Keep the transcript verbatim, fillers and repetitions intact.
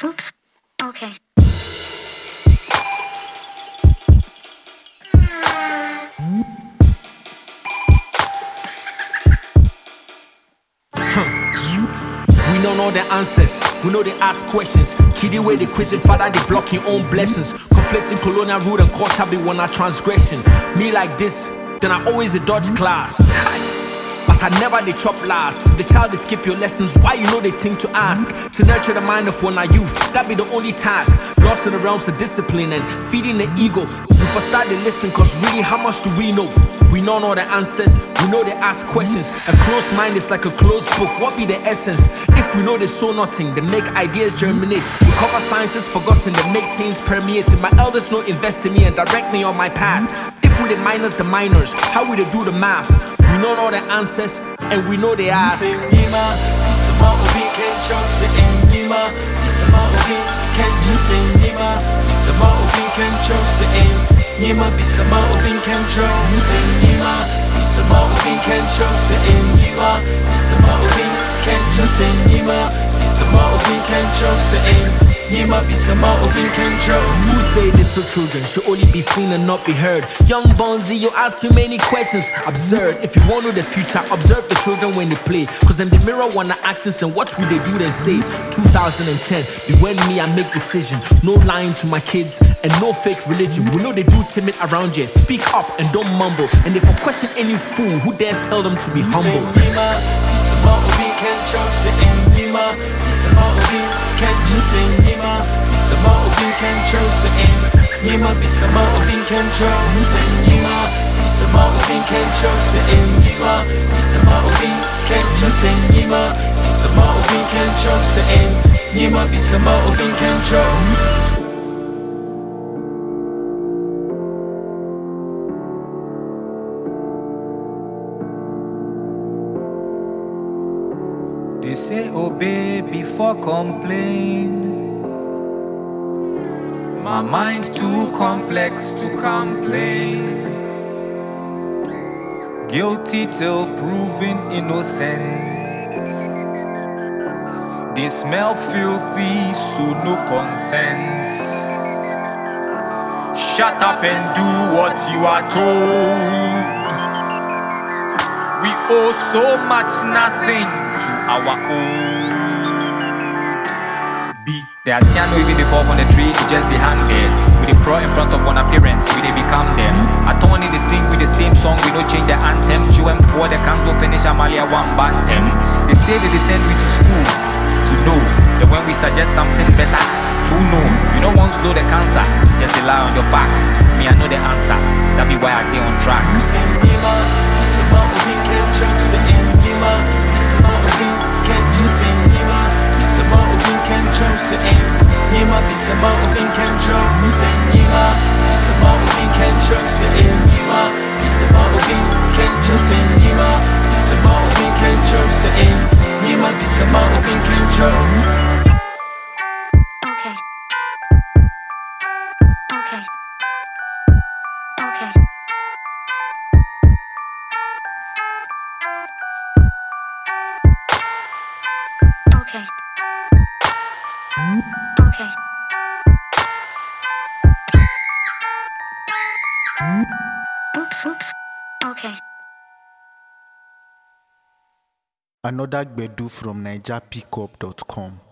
Okay. We don't know the answers, we know they ask questions. Kiddie way they quizzing, father they block your own blessings. Conflicting colonial rule and culture be one a transgression. Me like this, then I always a dodge class. But I never they chop last. The child they skip your lessons, why you know they think to ask? To nurture the mind of one our youth, that be the only task. Lost in the realms of discipline and feeding the ego. We first start to listen, cause really how much do we know? We know all the answers, we know they ask questions. A closed mind is like a closed book, what be the essence? If we know they saw nothing, they make ideas germinate. We cover sciences forgotten, they make things permeate. My elders know invest in me and direct me on my path. If we the minors, the minors, how we they do the math? We know all the answers, and we know they ask. Nima, isama obi kencho se nima, isama obi kencho se nima, isama obi kencho se nima, isama obi kencho se nima, isama obi kencho se nima, isama obi kencho se nima, isama obi kencho se nima. Who say little children should only be seen and not be heard? Young Bonzi, you ask too many questions. Absurd. If you want to know the future, observe the children when they play. Cause them the mirror wanna access and watch what they do then say. two thousand ten, be when me I make decision. No lying to my kids and no fake religion. We know they do timid around you. Speak up and don't mumble. And if I question any fool, who dares tell them to be humble? Isama obi kencho se nima, isama obi kencho se nima, isama obi kencho se nima, isama obi kencho se nima, isama obi kencho se nima, isama obi kencho. They say obey before complain. My mind too complex to complain. Guilty till proven innocent. They smell filthy, so no consent. Shut up and do what you are told. We owe so much nothing to our own. They are tiano even they fall from the tree to just be hanged. We they crawl in front of one appearance, we they become them. I turn in the sing with the same song, we don't change the anthem. Jew and poor, the council finish Amalia one bantam. They say that they send we to schools to know that when we suggest something better, to know. You don't want to slow the cancer, just lie on your back. Me, I know the answers, that be why I stay on track. Isama obi kencho se nima, isama obi kencho se nima, isama obi kencho se nima, isama obi kencho se nima, isama obi kencho se nima, isama obi kencho. Okay. Okay. Okay. Okay. Okay. Okay. Another Gbedu from Niger Pickup dot com.